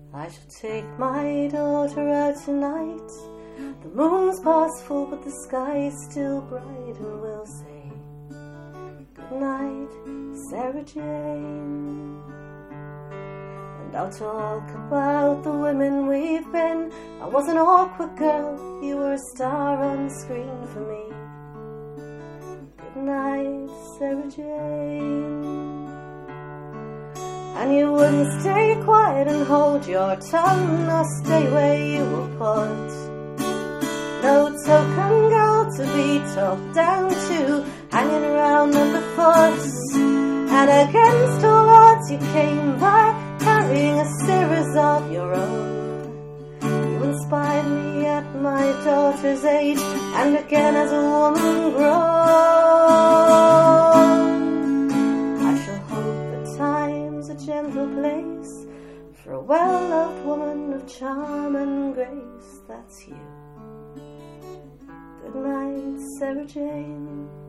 I shall take my daughter out tonight. The moon's past full, but the sky is still bright, and we'll say good night, Sarah Jane. And I'll talk about the women we've been. I was an awkward girl, you were a star on screen for me. Good night, Sarah Jane. And you wouldn't stay quiet and hold your tongue, or stay where you were put. No token girl to be talked down to, hanging around underfoot. And against all odds you came back, carrying a series of your own. You inspired me at my daughter's age, and again as a woman grown. I shall hope that time's a gentle place for a well-loved woman of charm and grace. That's you. Good night, Sarah Jane.